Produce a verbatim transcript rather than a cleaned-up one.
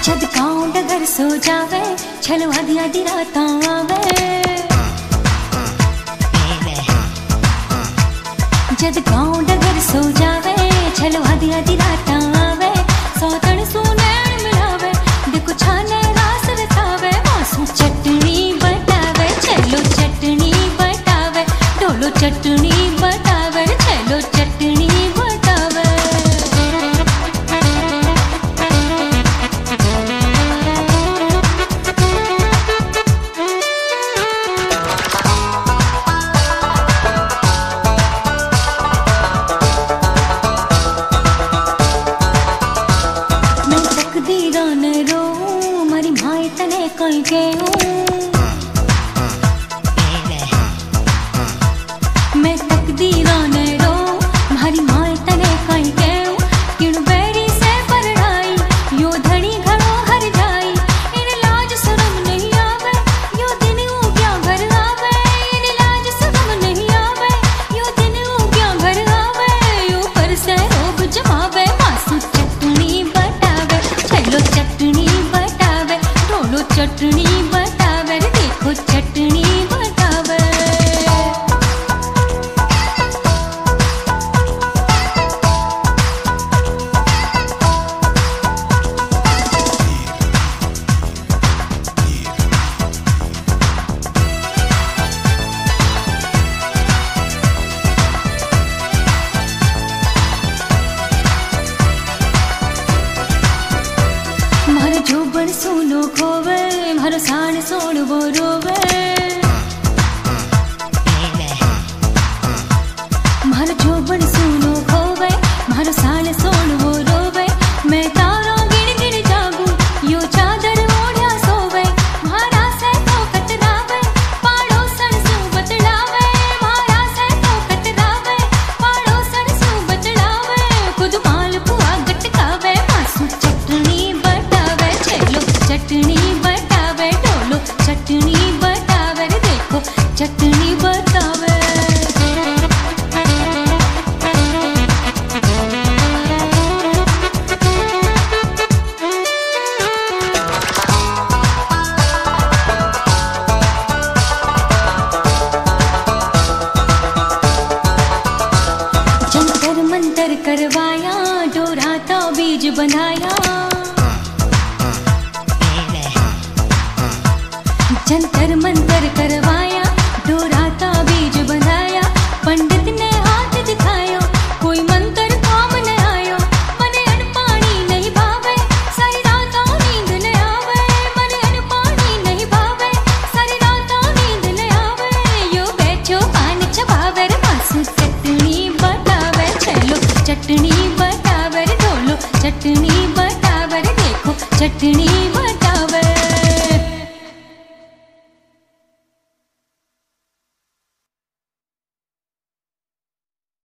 जद गाँव डगर सो जावे छलो आधी आधी रात आवे। जद गाँव डगर सो जावे छलो आधी आधी रात आवे। सौतन सुनैण मिलावे देखो छाने रास रचावे। मासू चटनी बतावे छलो चटनी बतावे। ढोलो चटनी बतावे छलो चटनी बतावे। कई गयो मैं तकदीरा ने रो मारी माए तने कई गयो। किण बैरी से परड़ाई यो धनी घणो हर जाई। इन लाज शरम नहीं आवे यो दिन उग्या घर आवे। इन लाज शरम नहीं आवे यो दिन उग्या घर आवे। यो पर से रोग जमावे मासू चटनी बतावे छलो चटनी बतावे। ढोलो चटनी बतावे देखो चटनी बतावे। मारो जोबन सोनो खोवे मारो साण सोण वो रोवे। मारो जोबन सोनो खोवे मारो साण सोण वो रोवे। मैं तारो गिण गिण जागू यो चादर ओढ़्या सोवे। मारा से तो कतरावे पाड़ोसन सु बतलावे। मारा से तो कतरावे पाड़ोसन सु बतलावे। खुद माल पुआ गटकावे मासू चटनी बतावे छलो चटनी बतावे। ढोलो चटनी बतावे देखो चटनी बतावे। जंतर मंतर करवाया डोरा तो बीज बनाया। जंतर मंतर करवाया डोरा का बीज बनाया। पंडित ने हाथ दिखायो कोई मंत्र काम न आयो। मने अन पानी नहीं भावे सारी रातों नींद न आवे। मने अन पानी नहीं भावे सारी रातों नींद न आवे। यो बैठो पान चबावे मासू चटनी बतावे छलो चटनी बतावे। ढोलो चटनी बतावे देखो चटनी बतावे।